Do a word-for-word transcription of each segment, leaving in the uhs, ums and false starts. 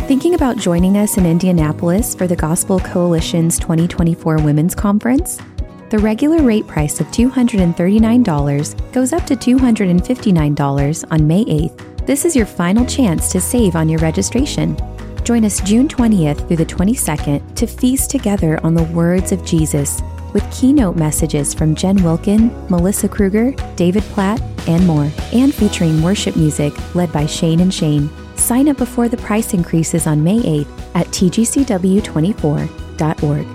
Thinking about joining us in Indianapolis for the Gospel Coalition's twenty twenty-four Women's Conference? The regular rate price of two hundred thirty-nine dollars goes up to two hundred fifty-nine dollars on May eighth. This is your final chance to save on your registration. Join us June twentieth through the twenty-second to feast together on the words of Jesus with keynote messages from Jen Wilkin, Melissa Kruger, David Platt, and more, and featuring worship music led by Shane and Shane. Sign up before the price increases on May eighth at T G C W twenty-four dot org.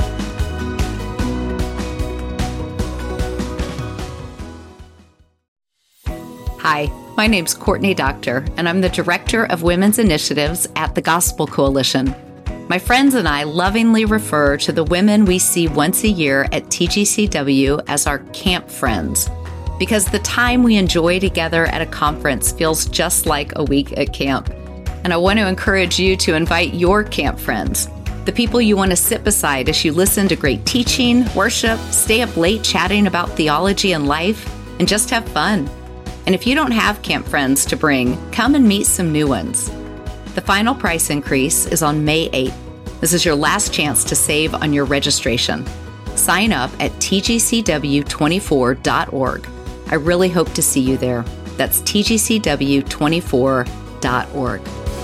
Hi, my name's Courtney Doctor, and I'm the Director of Women's Initiatives at the Gospel Coalition. My friends and I lovingly refer to the women we see once a year at T G C W as our camp friends, because the time we enjoy together at a conference feels just like a week at camp. And I want to encourage you to invite your camp friends, the people you want to sit beside as you listen to great teaching, worship, stay up late chatting about theology and life, and just have fun. And if you don't have camp friends to bring, come and meet some new ones. The final price increase is on May eighth. This is your last chance to save on your registration. Sign up at T G C W twenty-four dot org. I really hope to see you there. That's T G C W twenty-four dot org.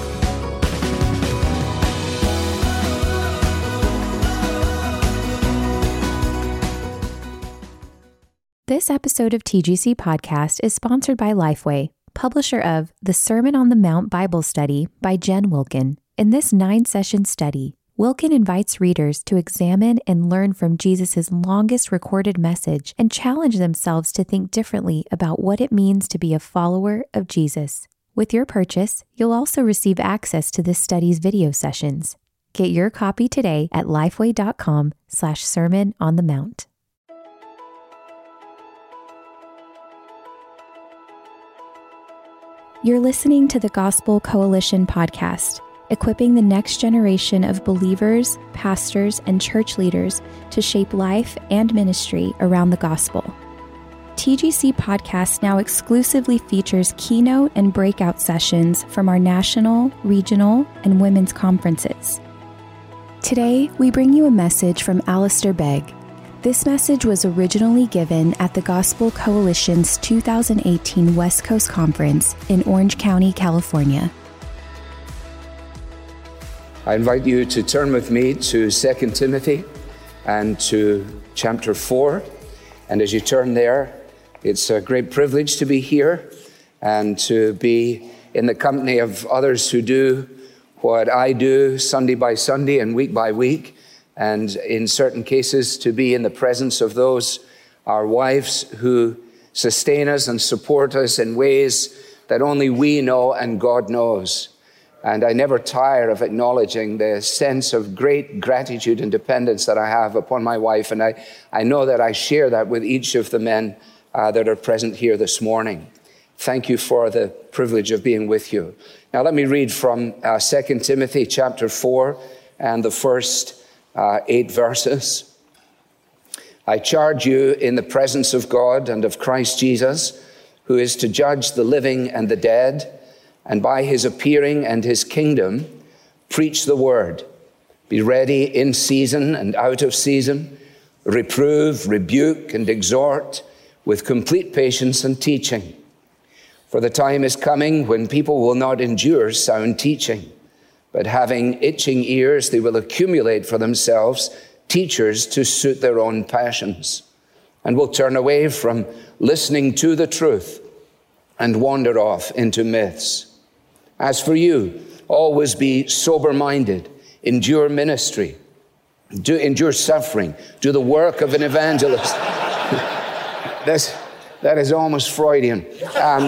This episode of T G C Podcast is sponsored by Lifeway, publisher of The Sermon on the Mount Bible Study by Jen Wilkin. In this nine-session study, Wilkin invites readers to examine and learn from Jesus' longest recorded message and challenge themselves to think differently about what it means to be a follower of Jesus. With your purchase, you'll also receive access to this study's video sessions. Get your copy today at lifeway.com slash sermon on the mount. You're listening to the Gospel Coalition podcast, equipping the next generation of believers, pastors, and church leaders to shape life and ministry around the gospel. T G C Podcast now exclusively features keynote and breakout sessions from our national, regional, and women's conferences. Today, we bring you a message from Alistair Begg. This message was originally given at the Gospel Coalition's two thousand eighteen West Coast Conference in Orange County, California. I invite you to turn with me to Second Timothy and to chapter four. And as you turn there, it's a great privilege to be here and to be in the company of others who do what I do Sunday by Sunday and week by week. And in certain cases, to be in the presence of those, our wives, who sustain us and support us in ways that only we know and God knows. And I never tire of acknowledging the sense of great gratitude and dependence that I have upon my wife. And I, I know that I share that with each of the men uh, that are present here this morning. Thank you for the privilege of being with you. Now let me read from uh, Second Timothy chapter four and the first Uh, eight verses. I charge you in the presence of God and of Christ Jesus, who is to judge the living and the dead, and by his appearing and his kingdom, preach the word. Be ready in season and out of season, reprove, rebuke, and exhort with complete patience and teaching. For the time is coming when people will not endure sound teaching, but having itching ears, they will accumulate for themselves teachers to suit their own passions, and will turn away from listening to the truth and wander off into myths. As for you, always be sober-minded, endure ministry, do endure suffering, do the work of an evangelist. That's, that is almost Freudian. Um,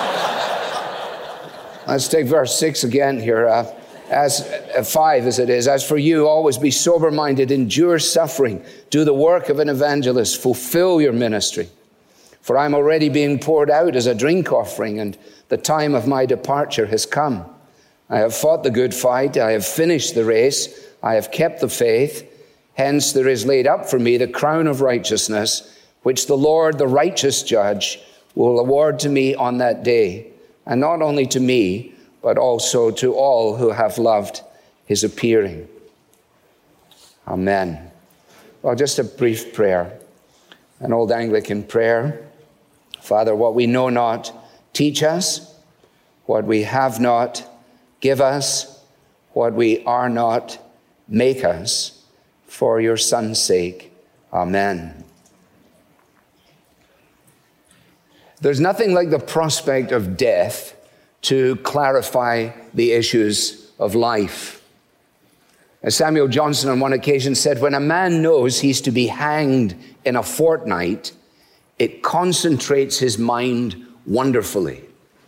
let's take verse six again here. Uh, As uh, five as it is, as for you, always be sober-minded, endure suffering, do the work of an evangelist, fulfill your ministry. For I'm already being poured out as a drink offering, and the time of my departure has come. I have fought the good fight, I have finished the race, I have kept the faith. Hence there is laid up for me the crown of righteousness, which the Lord, the righteous judge, will award to me on that day, and not only to me, but also to all who have loved his appearing. Amen. Well, just a brief prayer, an old Anglican prayer. Father, what we know not, teach us. What we have not, give us. What we are not, make us. For your Son's sake. Amen. There's nothing like the prospect of death to clarify the issues of life. As Samuel Johnson on one occasion said, when a man knows he's to be hanged in a fortnight, it concentrates his mind wonderfully.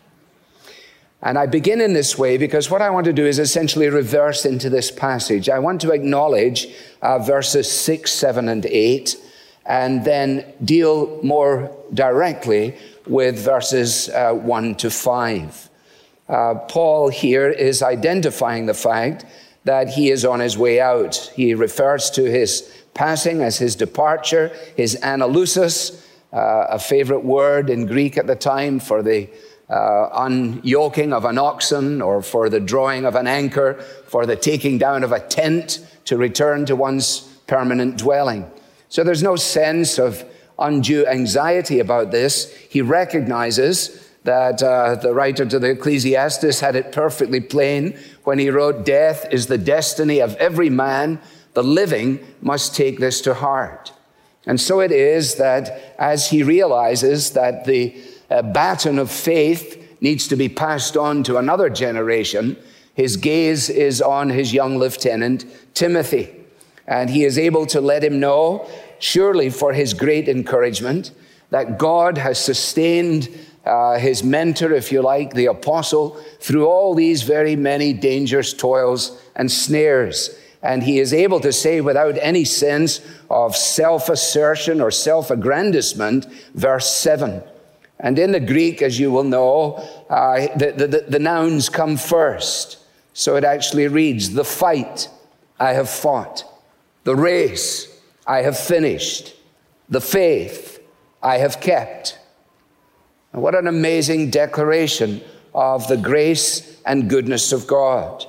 And I begin in this way because what I want to do is essentially reverse into this passage. I want to acknowledge uh, verses six, seven, and eight, and then deal more directly with verses uh, one to five. Uh, Paul here is identifying the fact that he is on his way out. He refers to his passing as his departure, his analusis, uh, a favorite word in Greek at the time for the uh, unyoking of an oxen or for the drawing of an anchor, for the taking down of a tent to return to one's permanent dwelling. So there's no sense of undue anxiety about this. He recognizes that uh, the writer to the Ecclesiastes had it perfectly plain when he wrote, "Death is the destiny of every man. The living must take this to heart." And so it is that as he realizes that the uh, baton of faith needs to be passed on to another generation, his gaze is on his young lieutenant, Timothy. And he is able to let him know, surely for his great encouragement, that God has sustained uh, his mentor, if you like, the apostle, through all these very many dangers, toils, and snares. And he is able to say without any sense of self-assertion or self-aggrandizement, verse seven. And in the Greek, as you will know, uh, the, the, the nouns come first. So it actually reads, "The fight I have fought. The race I have finished. The faith I have kept." And what an amazing declaration of the grace and goodness of God.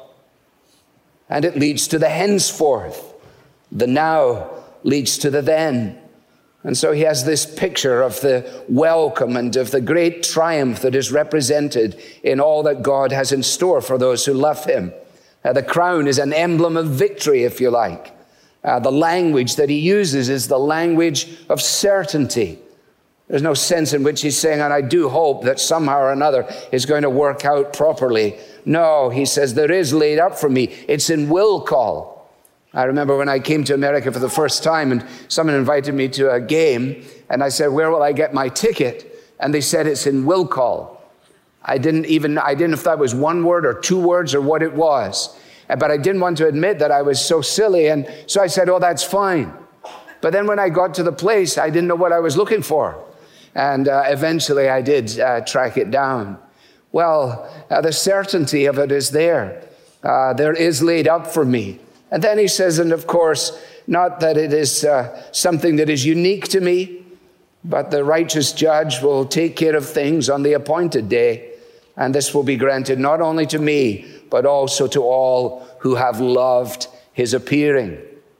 And it leads to the henceforth. The now leads to the then. And so he has this picture of the welcome and of the great triumph that is represented in all that God has in store for those who love him. Uh, the crown is an emblem of victory, if you like. Uh, the language that he uses is the language of certainty. There's no sense in which he's saying, and I do hope that somehow or another it's going to work out properly. No, he says, there is laid up for me. It's in will call. I remember when I came to America for the first time and someone invited me to a game and I said, where will I get my ticket? And they said, it's in will call. I didn't even, I didn't know if that was one word or two words or what it was. But I didn't want to admit that I was so silly. And so I said, oh, that's fine. But then when I got to the place, I didn't know what I was looking for. And uh, eventually I did uh, track it down. Well, uh, the certainty of it is there. Uh, there is laid up for me. And then he says, and of course, not that it is uh, something that is unique to me, but the righteous judge will take care of things on the appointed day. And this will be granted not only to me, but also to all who have loved his appearing.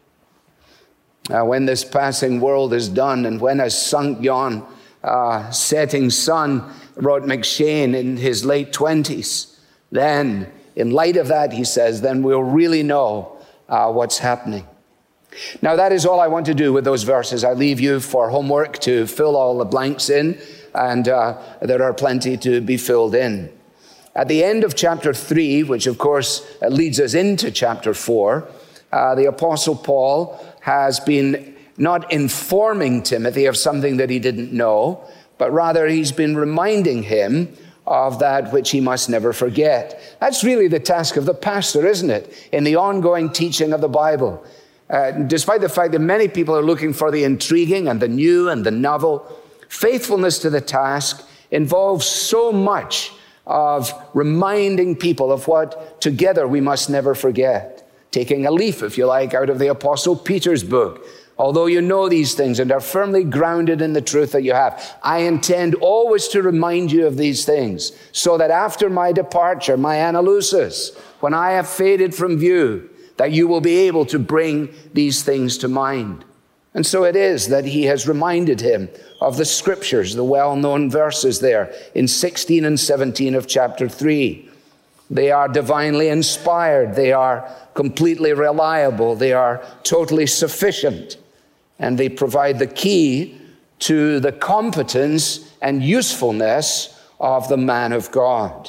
Uh, when this passing world is done, and when has sunk yon uh, setting sun, wrote McShane in his late twenties, then, in light of that, he says, then we'll really know uh, what's happening. Now, that is all I want to do with those verses. I leave you for homework to fill all the blanks in, and uh, there are plenty to be filled in. At the end of chapter three, which of course leads us into chapter four, uh, the Apostle Paul has been not informing Timothy of something that he didn't know, but rather he's been reminding him of that which he must never forget. That's really the task of the pastor, isn't it? In the ongoing teaching of the Bible. Uh, despite the fact that many people are looking for the intriguing and the new and the novel, faithfulness to the task involves so much of reminding people of what together we must never forget. Taking a leaf, if you like, out of the Apostle Peter's book, although you know these things and are firmly grounded in the truth that you have, I intend always to remind you of these things, so that after my departure, my analusis, when I have faded from view, that you will be able to bring these things to mind. And so it is that he has reminded him of the scriptures, the well-known verses there in sixteen and seventeen of chapter three. They are divinely inspired. They are completely reliable. They are totally sufficient. And they provide the key to the competence and usefulness of the man of God.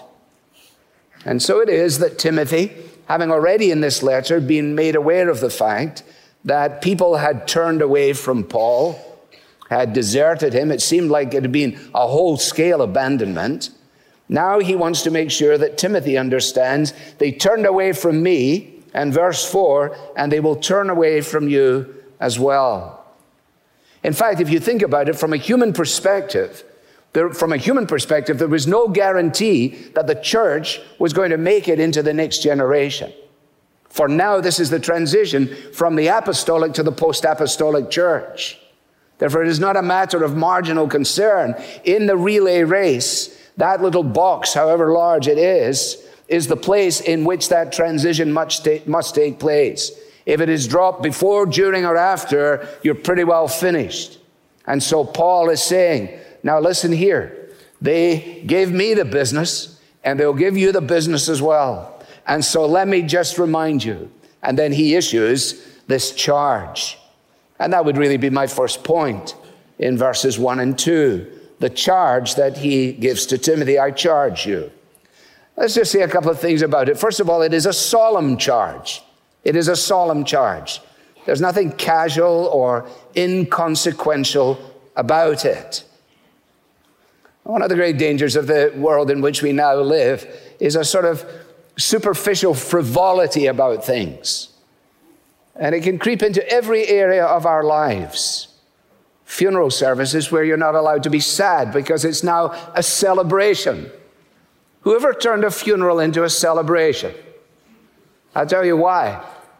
And so it is that Timothy, having already in this letter been made aware of the fact that people had turned away from Paul, had deserted him, it seemed like it had been a whole-scale abandonment. Now he wants to make sure that Timothy understands they turned away from me, and verse four, and they will turn away from you as well. In fact, if you think about it from a human perspective, there, from a human perspective, there was no guarantee that the church was going to make it into the next generation. For now, this is the transition from the apostolic to the post-apostolic church. Therefore, it is not a matter of marginal concern. In the relay race, that little box, however large it is, is the place in which that transition must take, must take place. If it is dropped before, during, or after, you're pretty well finished. And so Paul is saying, now listen here. They gave me the business, and they'll give you the business as well. And so let me just remind you. And then he issues this charge. And that would really be my first point in verses one and two. The charge that he gives to Timothy, I charge you. Let's just say a couple of things about it. First of all, it is a solemn charge. It is a solemn charge. There's nothing casual or inconsequential about it. One of the great dangers of the world in which we now live is a sort of superficial frivolity about things. And it can creep into every area of our lives. Funeral services where you're not allowed to be sad because it's now a celebration. Whoever turned a funeral into a celebration? I'll tell you why.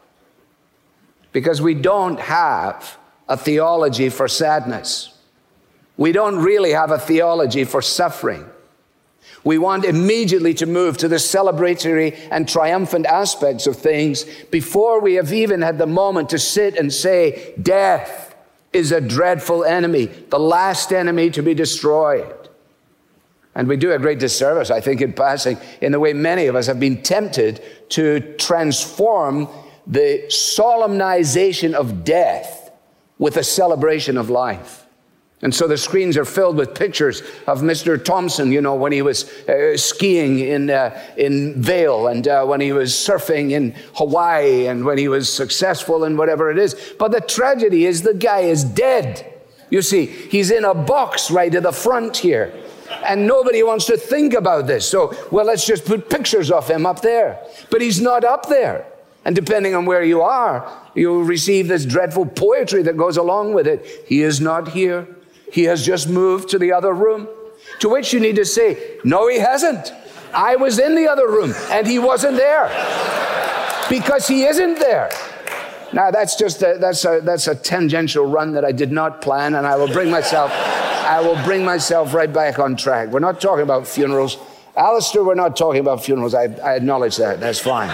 Because we don't have a theology for sadness. We don't really have a theology for suffering. We want immediately to move to the celebratory and triumphant aspects of things before we have even had the moment to sit and say, death is a dreadful enemy, the last enemy to be destroyed. And we do a great disservice, I think, in passing, in the way many of us have been tempted to transform the solemnization of death with a celebration of life. And so the screens are filled with pictures of Mister Thompson, you know, when he was uh, skiing in uh, in Vail, and uh, when he was surfing in Hawaii, and when he was successful in whatever it is. But the tragedy is the guy is dead. You see, he's in a box right at the front here. And nobody wants to think about this. So, well, let's just put pictures of him up there. But he's not up there. And depending on where you are, you'll receive this dreadful poetry that goes along with it. He is not here. He has just moved to the other room. To which you need to say, no, he hasn't. I was in the other room and he wasn't there. Because he isn't there. Now, that's just a, that's a, that's a tangential run that I did not plan, and I will bring myself, I will bring myself right back on track. We're not talking about funerals. Alistair, we're not talking about funerals. I, I acknowledge that. That's fine.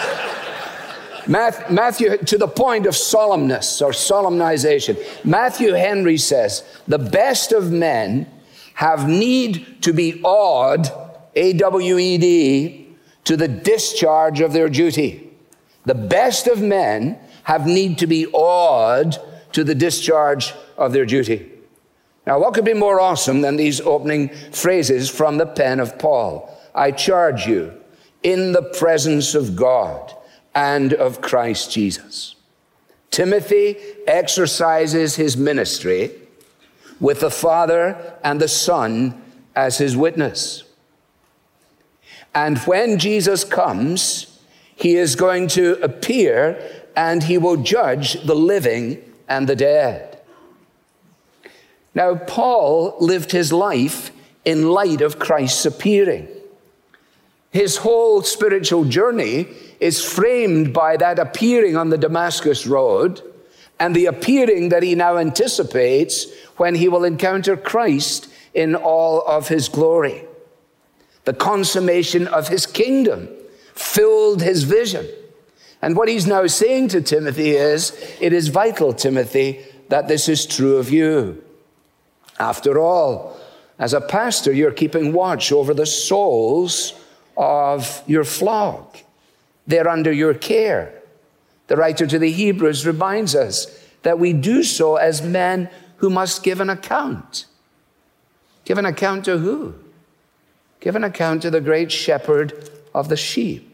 Matthew, to the point of solemnness or solemnization, Matthew Henry says, the best of men have need to be awed, A W E D, to the discharge of their duty. The best of men have need to be awed to the discharge of their duty. Now, what could be more awesome than these opening phrases from the pen of Paul? I charge you in the presence of God and of Christ Jesus. Timothy exercises his ministry with the Father and the Son as his witness. And when Jesus comes, he is going to appear and he will judge the living and the dead. Now, Paul lived his life in light of Christ's appearing. His whole spiritual journey is framed by that appearing on the Damascus road and the appearing that he now anticipates when he will encounter Christ in all of his glory. The consummation of his kingdom filled his vision. And what he's now saying to Timothy is, it is vital, Timothy, that this is true of you. After all, as a pastor, you're keeping watch over the souls of your flock. They're under your care. The writer to the Hebrews reminds us that we do so as men who must give an account. Give an account to who? Give an account to the great shepherd of the sheep.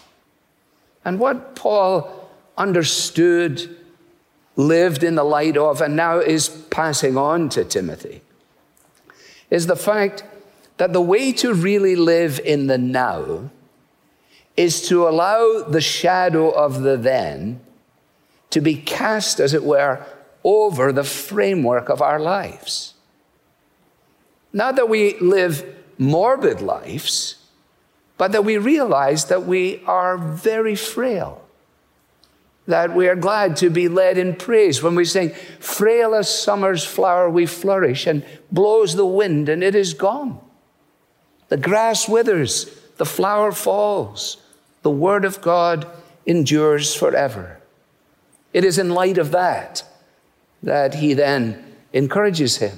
And what Paul understood, lived in the light of, and now is passing on to Timothy, is the fact that the way to really live in the now is to allow the shadow of the then to be cast, as it were, over the framework of our lives. Not that we live morbid lives, but that we realize that we are very frail, that we are glad to be led in praise when we sing, frail as summer's flower we flourish, and blows the wind and it is gone. The grass withers, the flower falls, the word of God endures forever. It is in light of that that he then encourages him.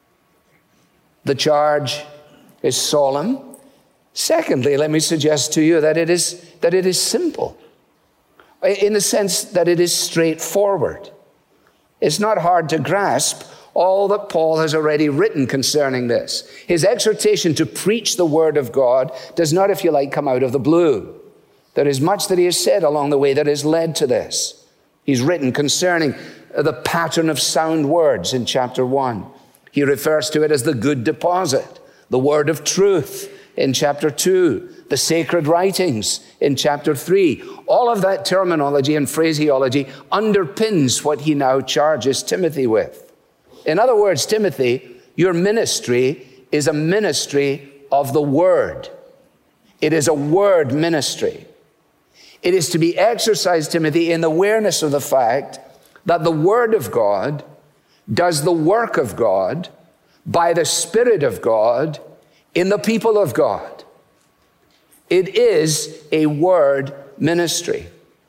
The charge is solemn. Secondly, let me suggest to you that it is, that it is simple, in the sense that it is straightforward. It's not hard to grasp all that Paul has already written concerning this. His exhortation to preach the word of God does not, if you like, come out of the blue. There is much that he has said along the way that has led to this. He's written concerning the pattern of sound words in chapter one. He refers to it as the good deposit, the word of truth in chapter two, the sacred writings in chapter three. All of that terminology and phraseology underpins what he now charges Timothy with. In other words, Timothy, your ministry is a ministry of the word. It is a word ministry. It is to be exercised, Timothy, in the awareness of the fact that the word of God does the work of God by the Spirit of God in the people of God. It is a word ministry.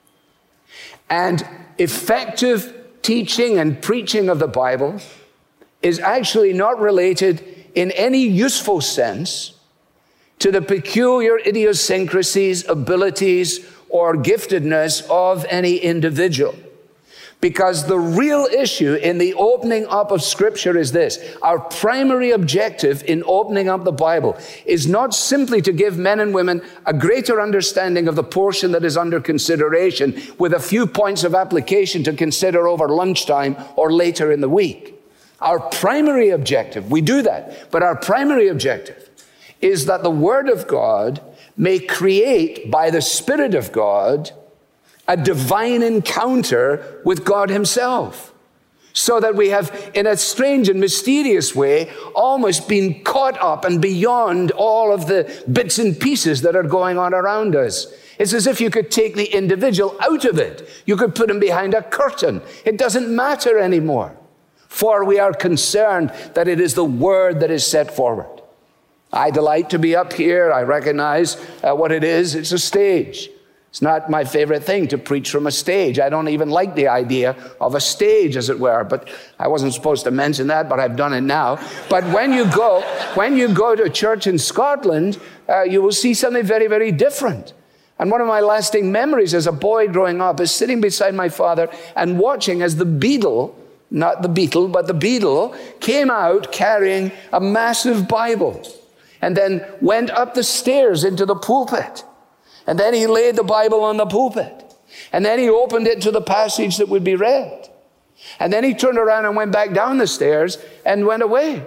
And effective teaching and preaching of the Bible is actually not related in any useful sense to the peculiar idiosyncrasies, abilities, or giftedness of any individual. Because the real issue in the opening up of Scripture is this. Our primary objective in opening up the Bible is not simply to give men and women a greater understanding of the portion that is under consideration with a few points of application to consider over lunchtime or later in the week. Our primary objective, we do that, but our primary objective is that the Word of God may create by the Spirit of God a divine encounter with God himself, so that we have, in a strange and mysterious way, almost been caught up and beyond all of the bits and pieces that are going on around us. It's as if you could take the individual out of it. You could put him behind a curtain. It doesn't matter anymore, for we are concerned that it is the word that is set forward. I delight to be up here. I recognize uh, what it is. It's a stage. It's not my favorite thing to preach from a stage. I don't even like the idea of a stage, as it were, but I wasn't supposed to mention that, but I've done it now. But when you go, when you go to a church in Scotland, uh, you will see something very, very different. And one of my lasting memories as a boy growing up is sitting beside my father and watching as the Beadle, not the Beatle, but the Beadle, came out carrying a massive Bible and then went up the stairs into the pulpit. And then he laid the Bible on the pulpit. And then he opened it to the passage that would be read. And then he turned around and went back down the stairs and went away.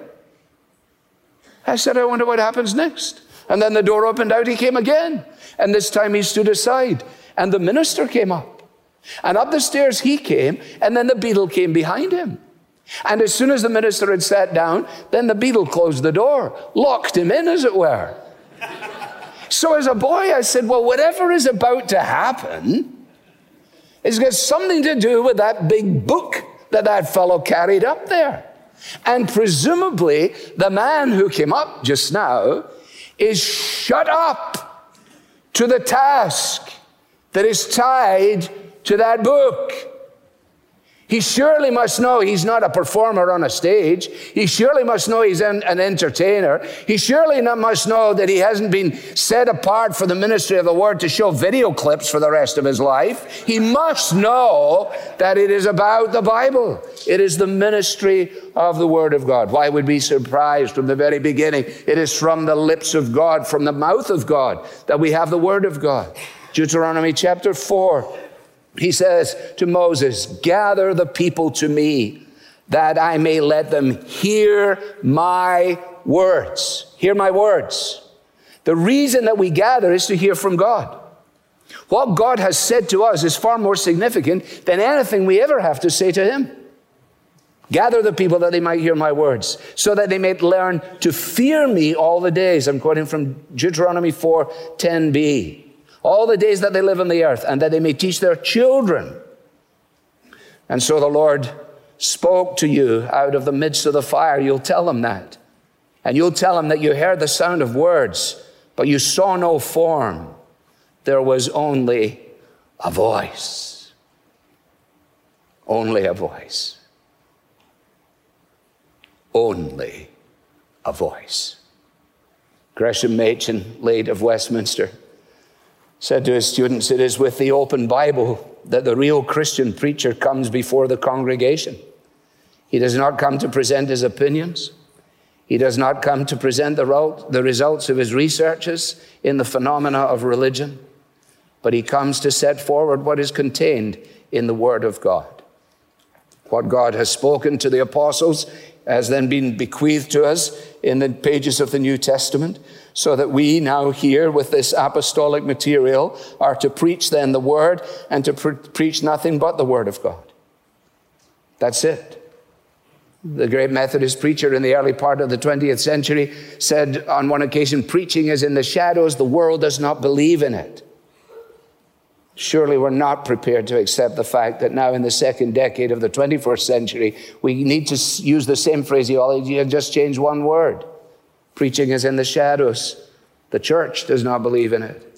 I said, I wonder what happens next. And then the door opened out, he came again. And this time he stood aside. And the minister came up. And up the stairs he came, and then the Beadle came behind him. And as soon as the minister had sat down, then the Beadle closed the door, locked him in, as it were. So as a boy, I said, well, whatever is about to happen, It's got something to do with that big book that that fellow carried up there. And presumably, the man who came up just now is shut up to the task that is tied to that book. He surely must know he's not a performer on a stage. He surely must know he's an, an entertainer. He surely not must know that he hasn't been set apart for the ministry of the word to show video clips for the rest of his life. He must know that it is about the Bible. It is the ministry of the word of God. Why would we be surprised from the very beginning? It is from the lips of God, from the mouth of God, that we have the word of God. Deuteronomy chapter four. He says to Moses, gather the people to me that I may let them hear my words. Hear my words. The reason that we gather is to hear from God. What God has said to us is far more significant than anything we ever have to say to him. Gather the people that they might hear my words, so that they may learn to fear me all the days. I'm quoting from Deuteronomy four ten b. All the days that they live on the earth, and that they may teach their children. And so the Lord spoke to you out of the midst of the fire. You'll tell them that. And you'll tell them that you heard the sound of words, but you saw no form. There was only a voice. Only a voice. Only a voice. Gresham Machen, late of Westminster, said to his students, it is with the open Bible that the real Christian preacher comes before the congregation. He does not come to present his opinions. He does not come to present the, the results of his researches in the phenomena of religion, but he comes to set forward what is contained in the Word of God. What God has spoken to the apostles has then been bequeathed to us in the pages of the New Testament, so that we now here with this apostolic material are to preach then the word and to pre- preach nothing but the word of God. That's it. The great Methodist preacher in the early part of the twentieth century said on one occasion, preaching is in the shadows, the world does not believe in it. Surely we're not prepared to accept the fact that now in the second decade of the twenty-first century, we need to use the same phraseology and just change one word. Preaching is in the shadows. The church does not believe in it.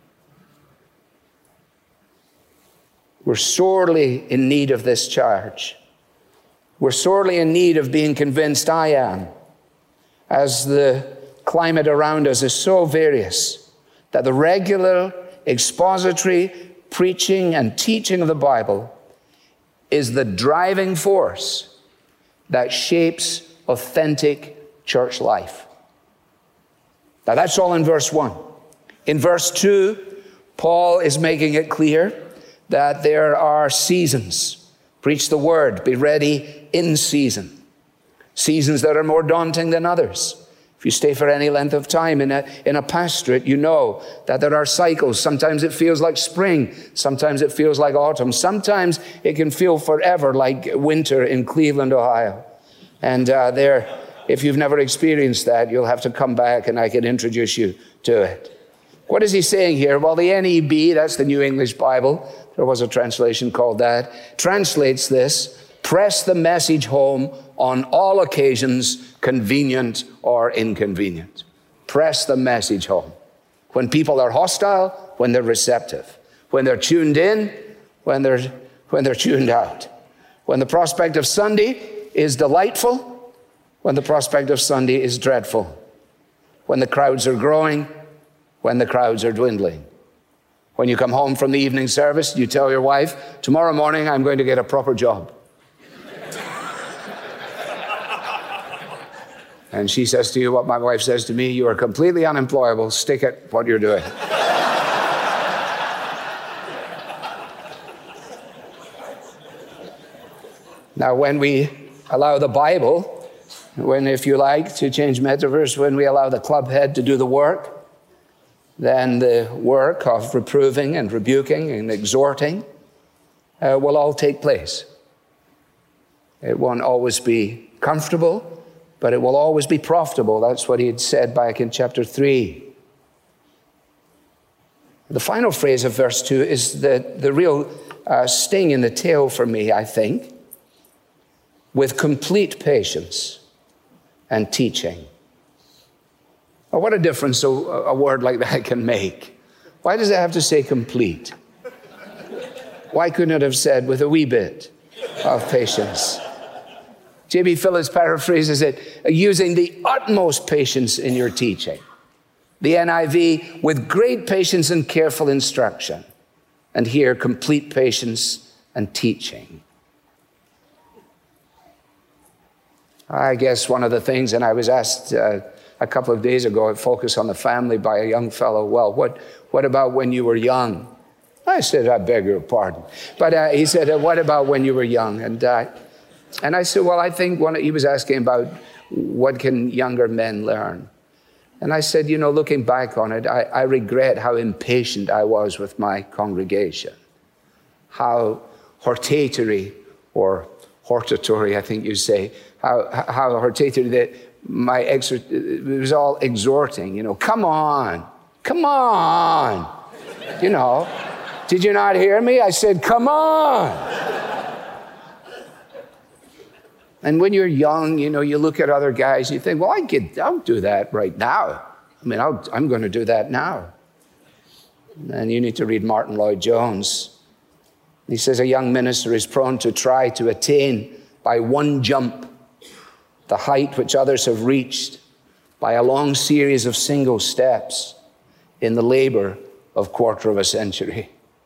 We're sorely in need of this charge. We're sorely in need of being convinced, I am, as the climate around us is so various, that the regular expository preaching and teaching of the Bible is the driving force that shapes authentic church life. Now that's all in verse one. In verse two, Paul is making it clear that there are seasons. Preach the word, be ready in season. Seasons that are more daunting than others. If you stay for any length of time in a, in a pastorate, you know that there are cycles. Sometimes it feels like spring. Sometimes it feels like autumn. Sometimes it can feel forever like winter in Cleveland, Ohio. And uh, there, if you've never experienced that, you'll have to come back and I can introduce you to it. What is he saying here? Well, the N E B, that's the New English Bible, there was a translation called that, translates this, press the message home on all occasions, convenient or inconvenient. Press the message home. When people are hostile, when they're receptive. When they're tuned in, when they're, when they're tuned out. When the prospect of Sunday is delightful, when the prospect of Sunday is dreadful. When the crowds are growing, when the crowds are dwindling. When you come home from the evening service, you tell your wife, tomorrow morning I'm going to get a proper job. And she says to you what my wife says to me, you are completely unemployable, stick at what you're doing. Now, when we allow the Bible, when, if you like, to change metaphors, when we allow the club head to do the work, then the work of reproving and rebuking and exhorting uh, will all take place. It won't always be comfortable, but it will always be profitable. That's what he had said back in chapter three. The final phrase of verse two is the, the real uh, sting in the tail for me, I think, with complete patience and teaching. Well, what a difference a, a word like that can make. Why does it have to say complete? Why couldn't it have said with a wee bit of patience? J B Phillips paraphrases it, using the utmost patience in your teaching. The N I V, with great patience and careful instruction. And here, complete patience and teaching. I guess one of the things, and I was asked uh, a couple of days ago at Focus on the Family by a young fellow, well, what, what about when you were young? I said, I beg your pardon. But uh, he said, uh, what about when you were young? And uh, and I said, well, I think one, he was asking about what can younger men learn. And I said, you know, looking back on it, I, I regret how impatient I was with my congregation. How hortatory, or hortatory, I think you say, how, how hortatory that my exhort, it was all exhorting, you know, come on, come on. You know, did you not hear me? I said, come on. And when you're young, you know, you look at other guys and you think, well, I get, I'll do that right now. I mean, I'll, I'm going to do that now. And you need to read Martin Lloyd-Jones. He says a young minister is prone to try to attain by one jump the height which others have reached by a long series of single steps in the labor of quarter of a century.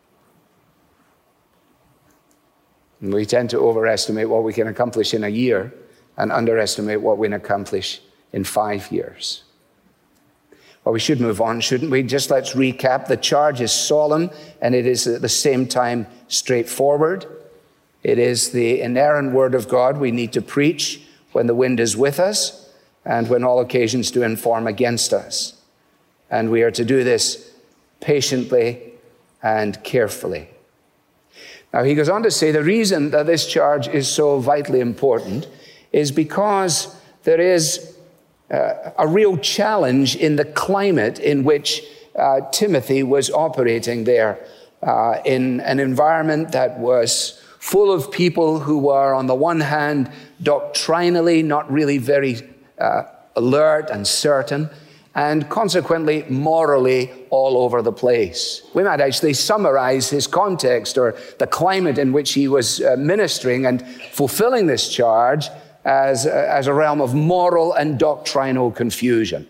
And we tend to overestimate what we can accomplish in a year and underestimate what we can accomplish in five years. Well, we should move on, shouldn't we? Just let's recap. The charge is solemn, and it is at the same time straightforward. It is the inerrant word of God we need to preach when the wind is with us and when all occasions do inform against us. And we are to do this patiently and carefully. Now, he goes on to say the reason that this charge is so vitally important is because there is uh, a real challenge in the climate in which uh, Timothy was operating there, uh, in an environment that was full of people who were, on the one hand, doctrinally not really very uh, alert and certain, and consequently morally all over the place. We might actually summarize his context or the climate in which he was uh, ministering and fulfilling this charge as, uh, as a realm of moral and doctrinal confusion.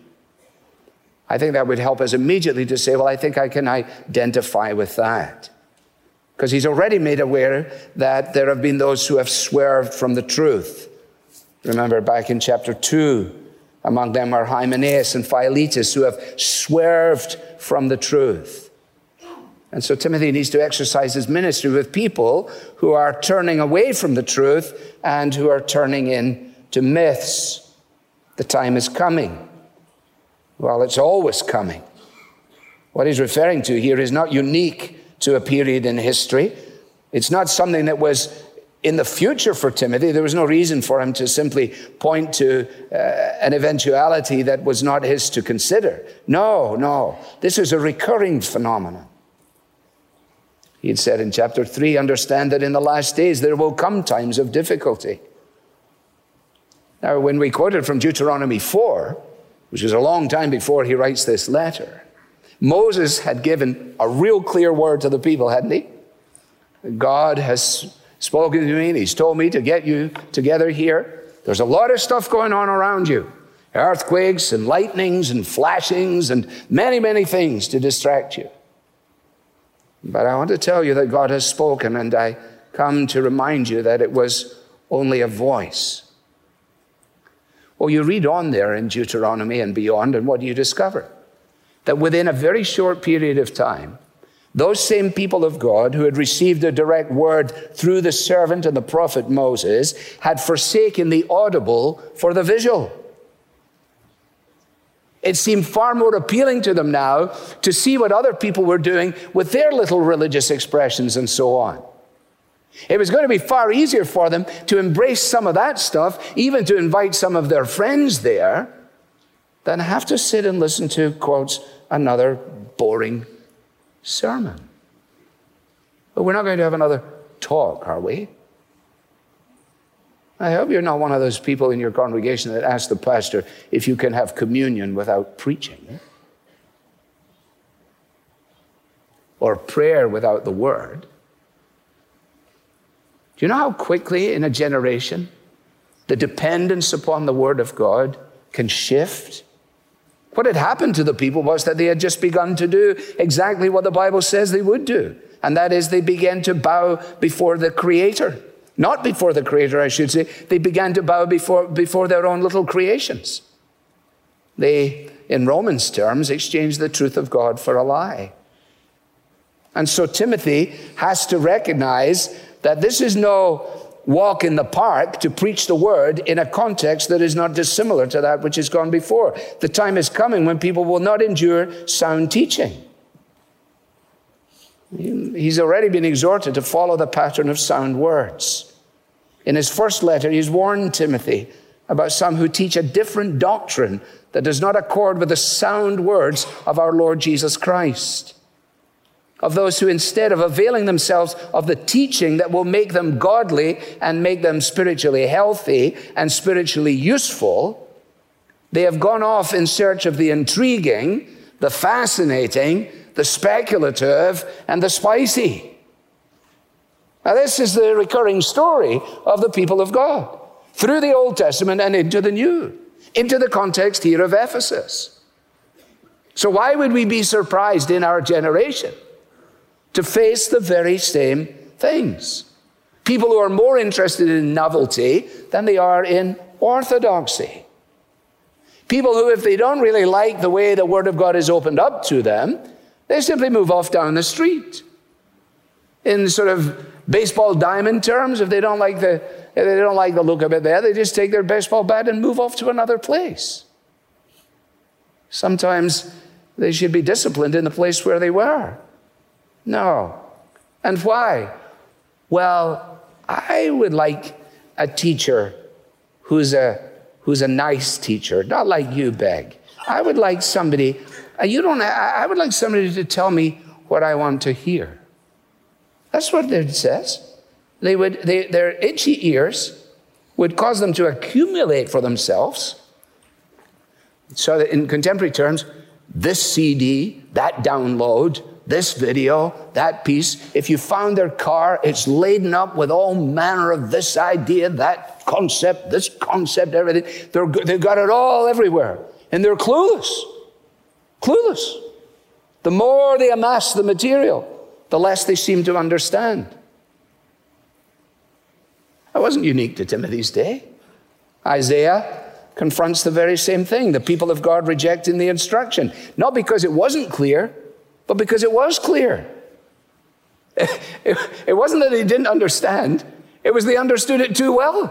I think that would help us immediately to say, well, I think I can identify with that. Because he's already made aware that there have been those who have swerved from the truth. Remember back in chapter two, among them are Hymenaeus and Philetus, who have swerved from the truth. And so Timothy needs to exercise his ministry with people who are turning away from the truth and who are turning into myths. The time is coming. Well, it's always coming. What he's referring to here is not unique to a period in history. It's not something that was in the future for Timothy. There was no reason for him to simply point to uh, an eventuality that was not his to consider. No, no. This is a recurring phenomenon. He had said in chapter three, understand that in the last days there will come times of difficulty. Now, when we quoted from Deuteronomy four, which was a long time before he writes this letter, Moses had given a real clear word to the people, hadn't he? God has spoken to me and he's told me to get you together here. There's a lot of stuff going on around you. Earthquakes and lightnings and flashings and many, many things to distract you. But I want to tell you that God has spoken, and I come to remind you that it was only a voice. Well, you read on there in Deuteronomy and beyond, and what do you discover? That within a very short period of time, those same people of God who had received a direct word through the servant and the prophet Moses had forsaken the audible for the visual. It seemed far more appealing to them now to see what other people were doing with their little religious expressions and so on. It was going to be far easier for them to embrace some of that stuff, even to invite some of their friends there, than have to sit and listen to, quotes, another boring sermon. But we're not going to have another talk, are we? I hope you're not one of those people in your congregation that ask the pastor if you can have communion without preaching, or prayer without the word. Do you know how quickly in a generation the dependence upon the word of God can shift? What had happened to the people was that they had just begun to do exactly what the Bible says they would do. And that is, they began to bow before the Creator. Not before the Creator, I should say. They began to bow before, before their own little creations. They, in Romans terms, exchanged the truth of God for a lie. And so Timothy has to recognize that this is no walk in the park to preach the word in a context that is not dissimilar to that which has gone before. The time is coming when people will not endure sound teaching. He's already been exhorted to follow the pattern of sound words. In his first letter, he's warned Timothy about some who teach a different doctrine that does not accord with the sound words of our Lord Jesus Christ. Of those who, instead of availing themselves of the teaching that will make them godly and make them spiritually healthy and spiritually useful, they have gone off in search of the intriguing, the fascinating, the speculative, and the spicy. Now, this is the recurring story of the people of God through the Old Testament and into the New, into the context here of Ephesus. So why would we be surprised in our generation to face the very same things? People who are more interested in novelty than they are in orthodoxy. People who, if they don't really like the way the Word of God is opened up to them, they simply move off down the street. In sort of baseball diamond terms, if they don't like the if they don't like the look of it there, they just take their baseball bat and move off to another place. Sometimes they should be disciplined in the place where they were. No. And why? Well, I would like a teacher who's a who's a nice teacher, not like you, Beg. I would like somebody, you don't, I would like somebody to tell me what I want to hear. That's what it says. They would, they, their itchy ears would cause them to accumulate for themselves, so that in contemporary terms, this C D, that download, this video, that piece. If you found their car, it's laden up with all manner of this idea, that concept, this concept, everything. They're, they've got it all everywhere. And they're clueless. Clueless. The more they amass the material, the less they seem to understand. That wasn't unique to Timothy's day. Isaiah confronts the very same thing. The people of God rejecting the instruction. Not because it wasn't clear, but because it was clear. It, it, it wasn't that they didn't understand. It was they understood it too well.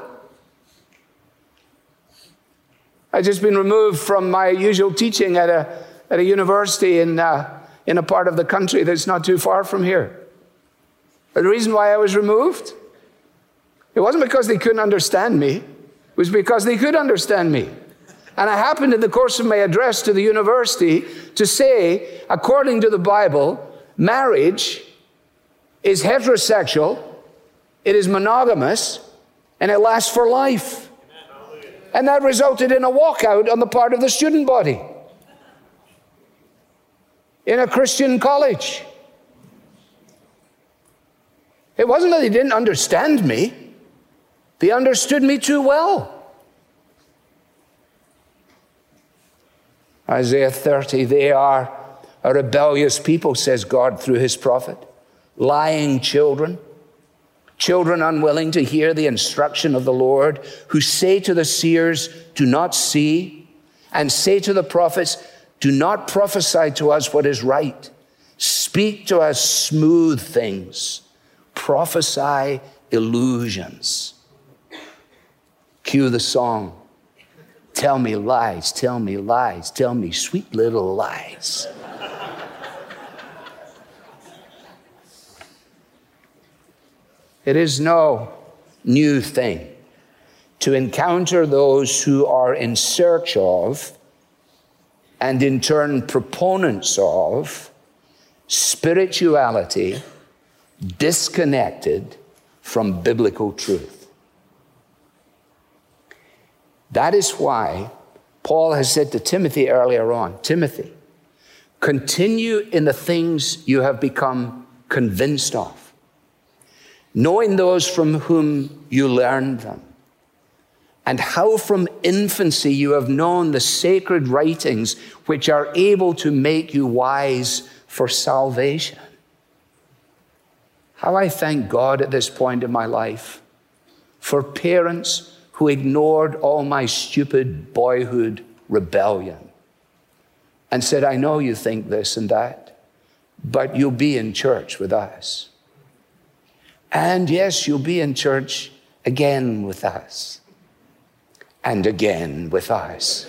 I've just been removed from my usual teaching at a, at a university in, uh, in a part of the country that's not too far from here. But the reason why I was removed, it wasn't because they couldn't understand me. It was because they could understand me. And I happened in the course of my address to the university to say, according to the Bible, marriage is heterosexual, it is monogamous, and it lasts for life. And that resulted in a walkout on the part of the student body in a Christian college. It wasn't that they didn't understand me. They understood me too well. Isaiah thirty, they are a rebellious people, says God through his prophet. Lying children, children unwilling to hear the instruction of the Lord, who say to the seers, do not see, and say to the prophets, do not prophesy to us what is right. Speak to us smooth things. Prophesy illusions. Cue the song. Tell me lies, tell me lies, tell me sweet little lies. It is no new thing to encounter those who are in search of, and in turn proponents of, spirituality disconnected from biblical truth. That is why Paul has said to Timothy earlier on, Timothy, continue in the things you have become convinced of, knowing those from whom you learned them, and how from infancy you have known the sacred writings which are able to make you wise for salvation. How I thank God at this point in my life for parents who ignored all my stupid boyhood rebellion and said, I know you think this and that, but you'll be in church with us. And yes, you'll be in church again with us. And again with us.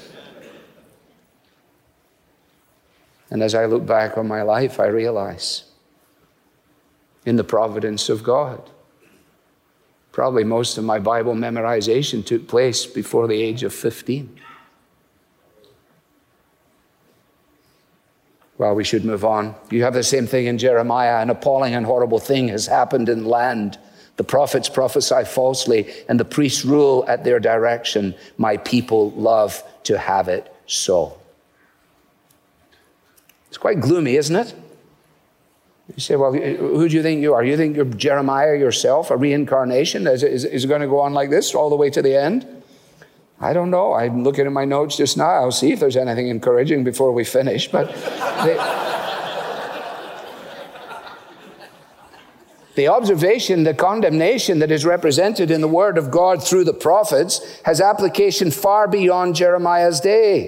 And as I look back on my life, I realize in the providence of God, probably most of my Bible memorization took place before the age of fifteen. Well, we should move on. You have the same thing in Jeremiah. An appalling and horrible thing has happened in the land. The prophets prophesy falsely, and the priests rule at their direction. My people love to have it so. It's quite gloomy, isn't it? You say, well, who do you think you are? You think you're Jeremiah yourself, a reincarnation? Is, is, is it going to go on like this all the way to the end? I don't know. I'm looking at my notes just now. I'll see if there's anything encouraging before we finish. But they, the observation, the condemnation that is represented in the Word of God through the prophets has application far beyond Jeremiah's day.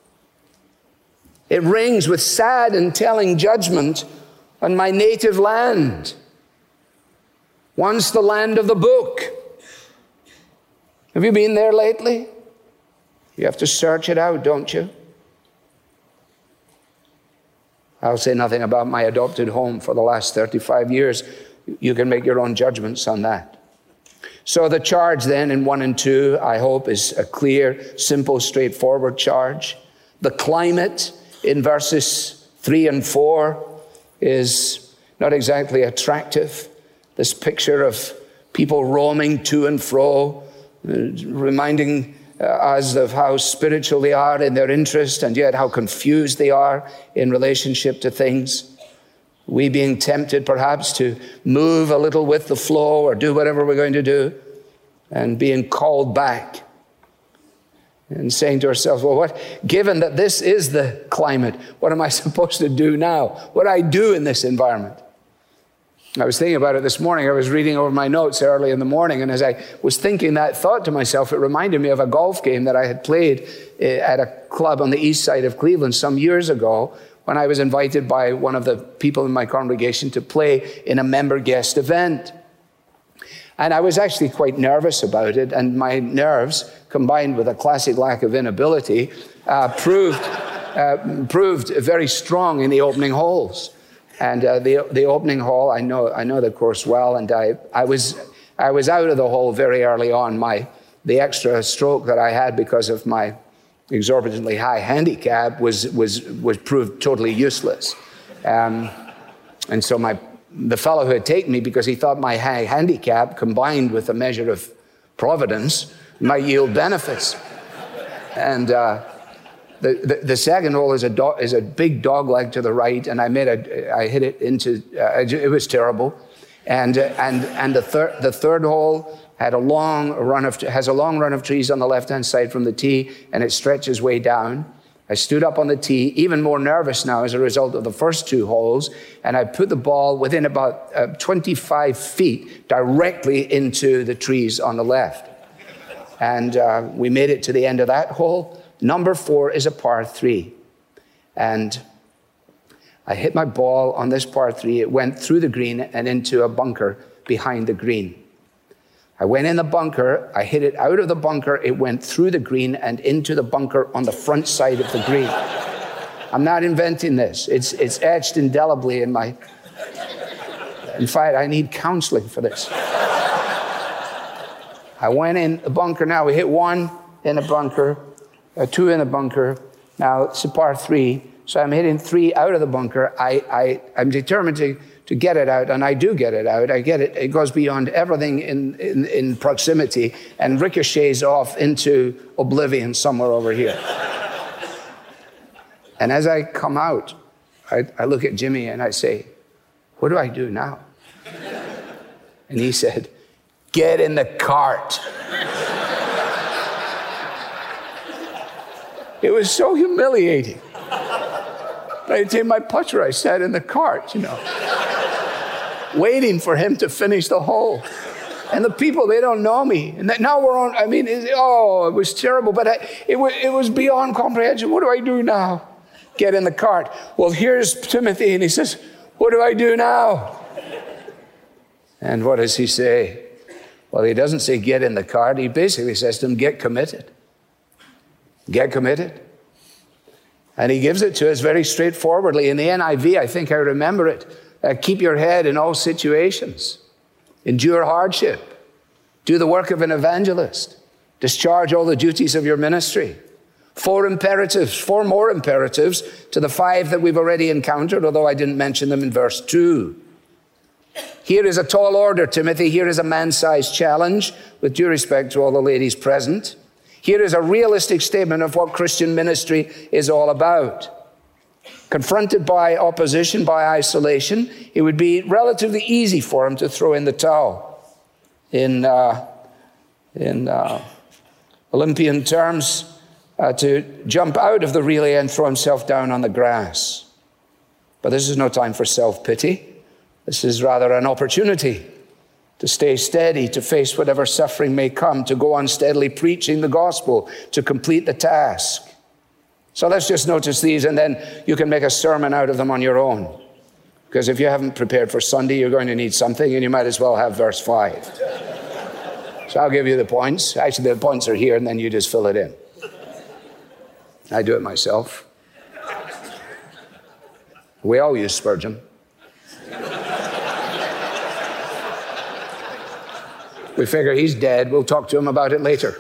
It rings with sad and telling judgment on my native land, once the land of the book. Have you been there lately? You have to search it out, don't you? I'll say nothing about my adopted home for the last thirty-five years. You can make your own judgments on that. So the charge then in one and two, I hope, is a clear, simple, straightforward charge. The climate in verses three and four is not exactly attractive. This picture of people roaming to and fro, reminding us of how spiritual they are in their interest and yet how confused they are in relationship to things. We being tempted perhaps to move a little with the flow or do whatever we're going to do, and being called back and saying to ourselves, well, what, given that this is the climate, what am I supposed to do now? What do I do in this environment? I was thinking about it this morning. I was reading over my notes early in the morning, and as I was thinking that thought to myself, it reminded me of a golf game that I had played at a club on the east side of Cleveland some years ago, when I was invited by one of the people in my congregation to play in a member guest event. And I was actually quite nervous about it, and my nerves, combined with a classic lack of inability, uh, proved, uh, proved very strong in the opening holes. And uh, the the opening hole, I know I know the course well, and I I was I was out of the hole very early on. My the extra stroke that I had because of my exorbitantly high handicap was was was proved totally useless, um, and so my the fellow who had taken me, because he thought my high handicap combined with a measure of providence might yield benefits, and. Uh, The, the, the second hole is a do, is a big dog leg to the right, and I made a I hit it into uh, it was terrible, and uh, and and the third the third hole had a long run of has a long run of trees on the left hand side from the tee, and it stretches way down. I stood up on the tee, even more nervous now as a result of the first two holes, and I put the ball within about uh, twenty-five feet directly into the trees on the left, and uh, we made it to the end of that hole. Number four is a par three. And I hit my ball on this par three. It went through the green and into a bunker behind the green. I went in the bunker. I hit it out of the bunker. It went through the green and into the bunker on the front side of the green. I'm not inventing this. It's, it's etched indelibly in my... In fact, I need counseling for this. I went in the bunker. Now we hit one in a bunker. Uh, two in the bunker. Now it's a par three, so I'm hitting three out of the bunker. I, I, I'm determined to, to get it out, and I do get it out. I get it. It goes beyond everything in, in, in proximity and ricochets off into oblivion somewhere over here. And as I come out, I, I look at Jimmy and I say, what do I do now? And he said, get in the cart. It was so humiliating. I take my picture, I sat in the cart, you know, waiting for him to finish the hole. And the people, they don't know me. And that now we're on, I mean, it, oh, it was terrible, but I, it, was, it was beyond comprehension. What do I do now? Get in the cart. Well, here's Timothy, and he says, what do I do now? And what does he say? Well, he doesn't say get in the cart. He basically says to him, get committed. Get committed. And he gives it to us very straightforwardly. In the N I V, I think I remember it. Uh, keep your head in all situations. Endure hardship. Do the work of an evangelist. Discharge all the duties of your ministry. Four imperatives, four more imperatives to the five that we've already encountered, although I didn't mention them in verse two. Here is a tall order, Timothy. Here is a man-sized challenge, with due respect to all the ladies present. Here is a realistic statement of what Christian ministry is all about. Confronted by opposition, by isolation, it would be relatively easy for him to throw in the towel. In, uh, in uh, Olympian terms, uh, to jump out of the relay and throw himself down on the grass. But this is no time for self-pity. This is rather an opportunity to stay steady, to face whatever suffering may come, to go on steadily preaching the gospel, to complete the task. So let's just notice these, and then you can make a sermon out of them on your own. Because if you haven't prepared for Sunday, you're going to need something, and you might as well have verse five. So I'll give you the points. Actually, the points are here, and then you just fill it in. I do it myself. We all use Spurgeon. We figure he's dead. We'll talk to him about it later.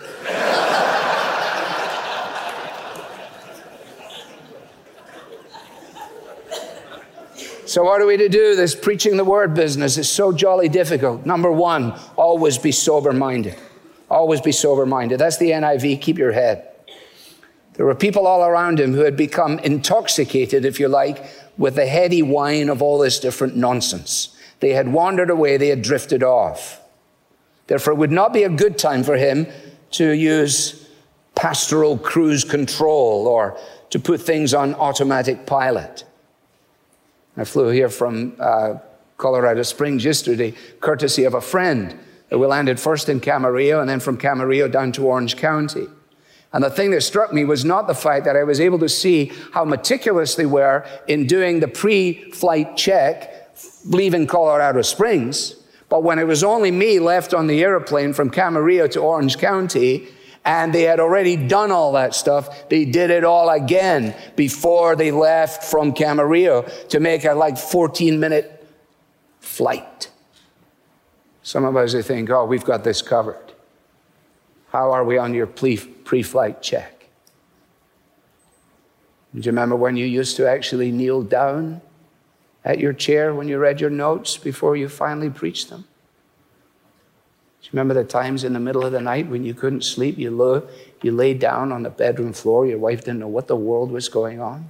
So what are we to do? This preaching the word business is so jolly difficult. Number one, always be sober-minded. Always be sober-minded. That's the N I V, keep your head. There were people all around him who had become intoxicated, if you like, with the heady wine of all this different nonsense. They had wandered away. They had drifted off. Therefore, it would not be a good time for him to use pastoral cruise control or to put things on automatic pilot. I flew here from uh, Colorado Springs yesterday, courtesy of a friend. We landed first in Camarillo and then from Camarillo down to Orange County. And the thing that struck me was not the fact that I was able to see how meticulous they were in doing the pre-flight check, leaving Colorado Springs. But when it was only me left on the airplane from Camarillo to Orange County, and they had already done all that stuff, they did it all again before they left from Camarillo to make a like fourteen minute flight. Some of us, they think, oh, we've got this covered. How are we on your pre-flight check? Do you remember when you used to actually kneel down at your chair when you read your notes before you finally preached them? Do you remember the times in the middle of the night when you couldn't sleep? You, lo- you lay down on the bedroom floor. Your wife didn't know what the world was going on.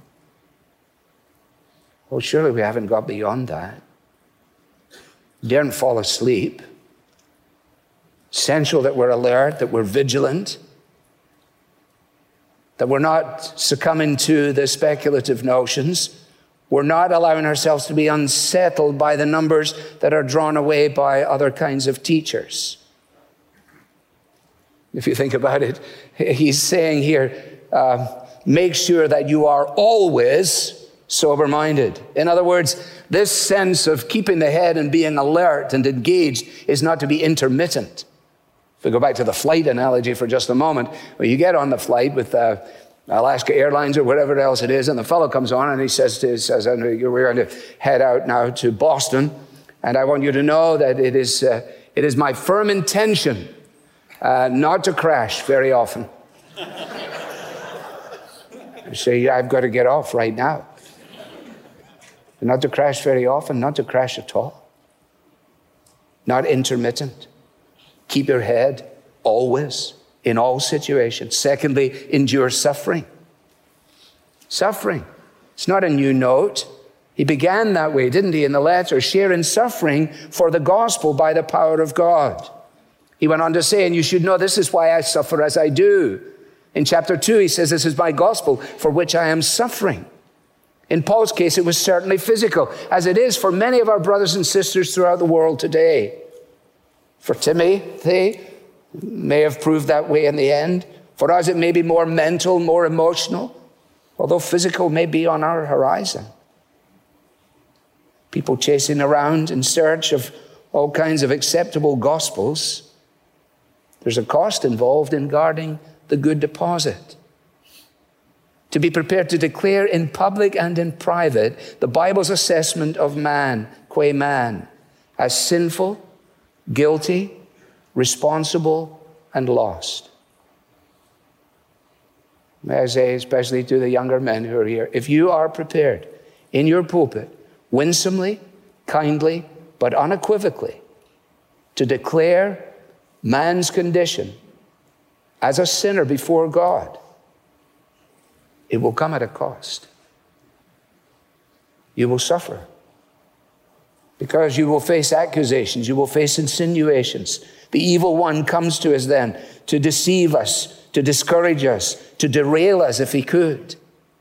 Well, surely we haven't got beyond that. Daren't fall asleep. Essential that we're alert, that we're vigilant, that we're not succumbing to the speculative notions. We're not allowing ourselves to be unsettled by the numbers that are drawn away by other kinds of teachers. If you think about it, he's saying here, uh, make sure that you are always sober-minded. In other words, this sense of keeping the head and being alert and engaged is not to be intermittent. If we go back to the flight analogy for just a moment, when you get on the flight with uh, Alaska Airlines or whatever else it is, and the fellow comes on and he says, to, says we're going to head out now to Boston, and I want you to know that it is, uh, it is my firm intention uh, not to crash very often. You say, I've got to get off right now. Not to crash very often, not to crash at all. Not intermittent. Keep your head always, in all situations. Secondly, endure suffering. Suffering. It's not a new note. He began that way, didn't he, in the letter? Share in suffering for the gospel by the power of God. He went on to say, and you should know this is why I suffer as I do. In chapter two, he says, this is my gospel for which I am suffering. In Paul's case, it was certainly physical, as it is for many of our brothers and sisters throughout the world today. For Timothy, may have proved that way in the end. For us, it may be more mental, more emotional, although physical may be on our horizon. People chasing around in search of all kinds of acceptable gospels. There's a cost involved in guarding the good deposit. To be prepared to declare in public and in private the Bible's assessment of man, qua man, as sinful, guilty, responsible, and lost. May I say, especially to the younger men who are here, if you are prepared in your pulpit, winsomely, kindly, but unequivocally, to declare man's condition as a sinner before God, it will come at a cost. You will suffer. Because you will face accusations, you will face insinuations. The evil one comes to us then to deceive us, to discourage us, to derail us if he could.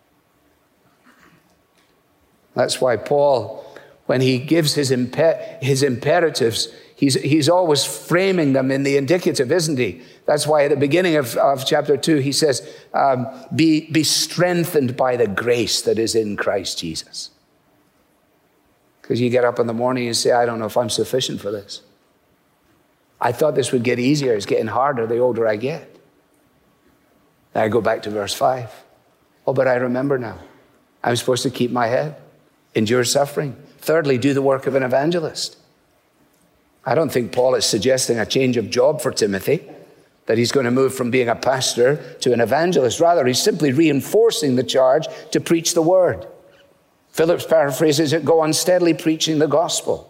That's why Paul, when he gives his, imper- his imperatives, he's, he's always framing them in the indicative, isn't he? That's why at the beginning of, of chapter two, he says, um, be, be strengthened by the grace that is in Christ Jesus. Because you get up in the morning and say, I don't know if I'm sufficient for this. I thought this would get easier. It's getting harder the older I get. Then I go back to verse five. Oh, but I remember now. I'm supposed to keep my head, endure suffering. Thirdly, do the work of an evangelist. I don't think Paul is suggesting a change of job for Timothy, that he's going to move from being a pastor to an evangelist. Rather, he's simply reinforcing the charge to preach the word. Phillips paraphrases it, go on steadily preaching the gospel.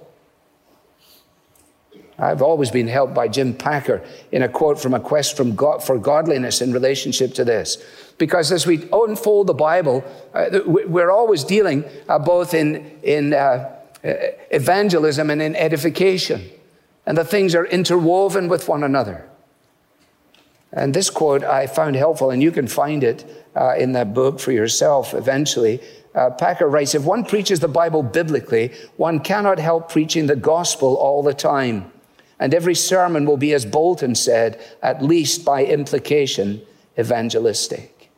I've always been helped by Jim Packer in a quote from A Quest from God, for Godliness in relationship to this. Because as we unfold the Bible, uh, we're always dealing uh, both in, in uh, evangelism and in edification. And the things are interwoven with one another. And this quote I found helpful, and you can find it uh, in the book for yourself eventually. Uh, Packer writes, if one preaches the Bible biblically, one cannot help preaching the gospel all the time. And every sermon will be, as Bolton said, at least by implication, evangelistic.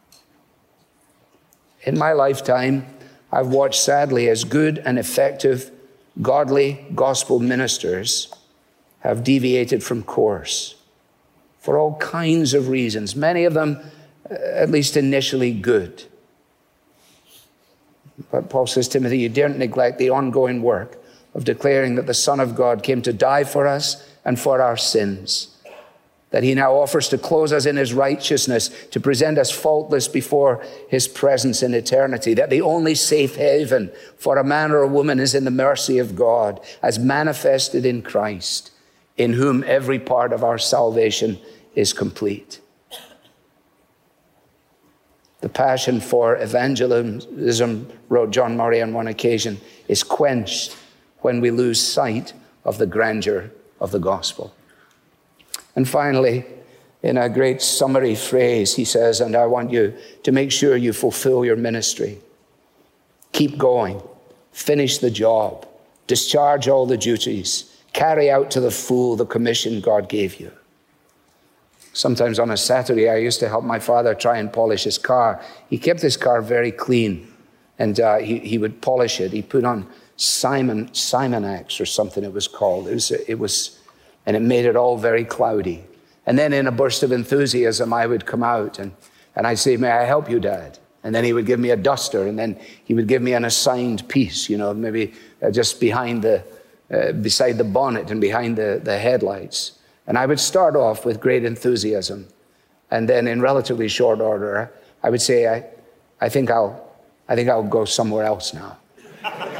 In my lifetime, I've watched sadly as good and effective, godly gospel ministers have deviated from course for all kinds of reasons, many of them, at least initially, good. But Paul says, Timothy, you daren't neglect the ongoing work of declaring that the Son of God came to die for us and for our sins, that he now offers to clothe us in his righteousness, to present us faultless before his presence in eternity, that the only safe haven for a man or a woman is in the mercy of God, as manifested in Christ, in whom every part of our salvation is complete. The passion for evangelism, wrote John Murray on one occasion, is quenched when we lose sight of the grandeur of the gospel. And finally, in a great summary phrase, he says, and I want you to make sure you fulfill your ministry. Keep going. Finish the job. Discharge all the duties. Carry out to the full the commission God gave you. Sometimes on a Saturday, I used to help my father try and polish his car. He kept his car very clean, and uh, he, he would polish it. He put on Simon Simonax or something it was called. It was, it was, and it made it all very cloudy. And then in a burst of enthusiasm, I would come out, and, and I'd say, may I help you, Dad? And then he would give me a duster, and then he would give me an assigned piece, you know, maybe uh, just behind the, uh, beside the bonnet and behind the, the headlights. And I would start off with great enthusiasm. And then in relatively short order, I would say, I, I think I'll, I think I'll go somewhere else now.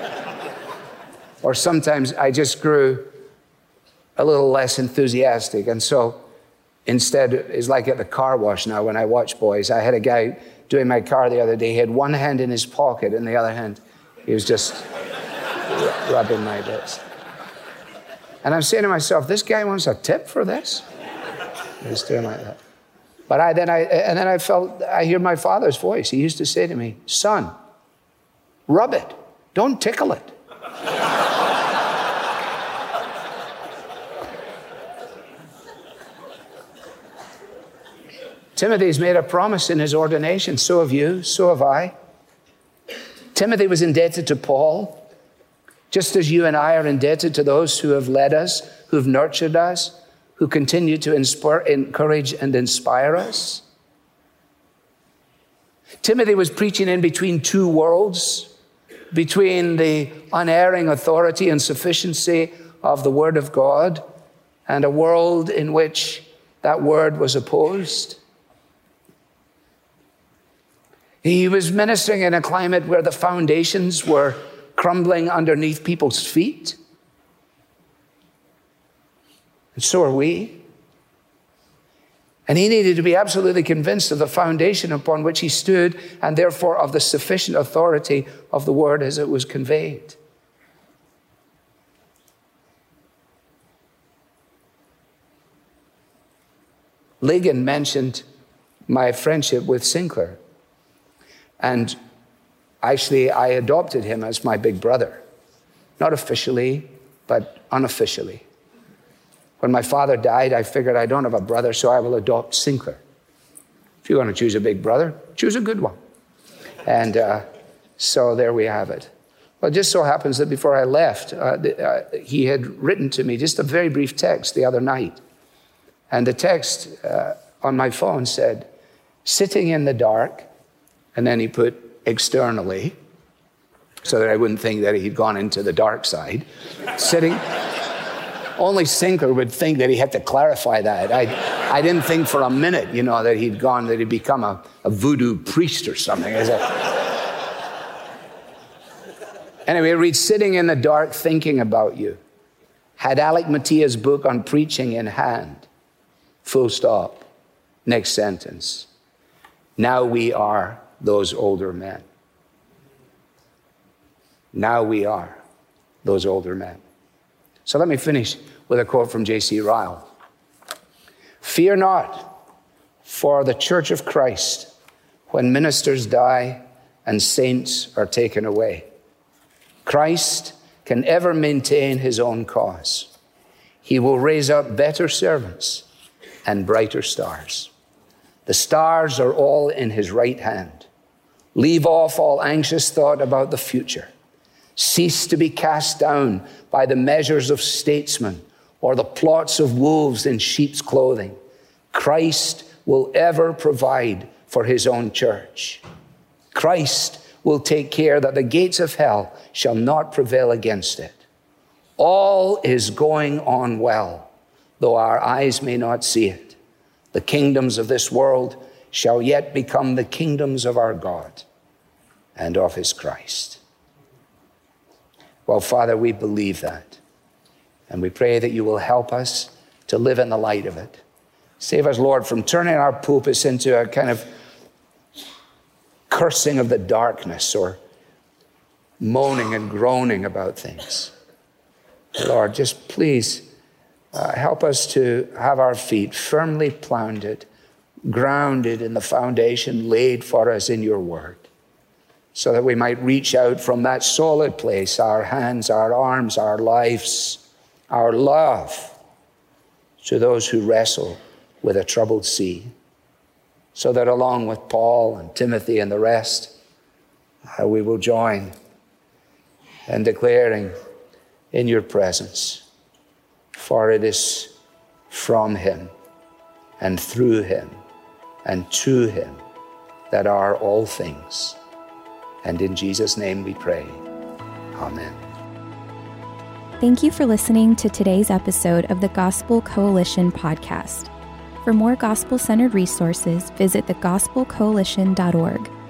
or sometimes I just grew a little less enthusiastic. And so instead, it's like at the car wash now when I watch boys. I had a guy doing my car the other day. He had one hand in his pocket and the other hand, he was just rubbing my bits. And I'm saying to myself, this guy wants a tip for this? He was doing like that. But I then I and then I felt, I hear my father's voice. He used to say to me, son, rub it, don't tickle it. Timothy's made a promise in his ordination. So have you, so have I. Timothy was indebted to Paul, just as you and I are indebted to those who have led us, who have nurtured us, who continue to inspire, encourage and inspire us. Timothy was preaching in between two worlds, between the unerring authority and sufficiency of the Word of God and a world in which that word was opposed. He was ministering in a climate where the foundations were crumbling underneath people's feet. And so are we. And he needed to be absolutely convinced of the foundation upon which he stood, and therefore of the sufficient authority of the word as it was conveyed. Ligon mentioned my friendship with Sinclair. And actually, I adopted him as my big brother. Not officially, but unofficially. When my father died, I figured I don't have a brother, so I will adopt Sinclair. If you're going to choose a big brother, choose a good one. And uh, so there we have it. Well, it just so happens that before I left, uh, the, uh, he had written to me just a very brief text the other night. And the text uh, on my phone said, sitting in the dark, and then he put externally, so that I wouldn't think that he'd gone into the dark side. Sitting, only Sinclair would think that he had to clarify that. I, I didn't think for a minute, you know, that he'd gone, that he'd become a, a voodoo priest or something. As a... Anyway, it reads, sitting in the dark thinking about you. Had Alec Mattia's book on preaching in hand. Full stop. Next sentence. Now we are those older men. Now we are those older men. So let me finish with a quote from J C Ryle. Fear not for the Church of Christ when ministers die and saints are taken away. Christ can ever maintain his own cause. He will raise up better servants and brighter stars. The stars are all in his right hand. Leave off all anxious thought about the future. Cease to be cast down by the measures of statesmen or the plots of wolves in sheep's clothing. Christ will ever provide for his own church. Christ will take care that the gates of hell shall not prevail against it. All is going on well, though our eyes may not see it. The kingdoms of this world shall yet become the kingdoms of our God and of his Christ. Well, Father, we believe that. And we pray that you will help us to live in the light of it. Save us, Lord, from turning our pulpits into a kind of cursing of the darkness or moaning and groaning about things. Lord, just please uh, help us to have our feet firmly planted, grounded in the foundation laid for us in your word, so that we might reach out from that solid place, our hands, our arms, our lives, our love, to those who wrestle with a troubled sea, so that along with Paul and Timothy and the rest, uh, we will join in declaring in your presence, for it is from him and through him and to him that are all things. And in Jesus' name we pray. Amen. Thank you for listening to today's episode of the Gospel Coalition podcast. For more gospel-centered resources, visit the gospel coalition dot org.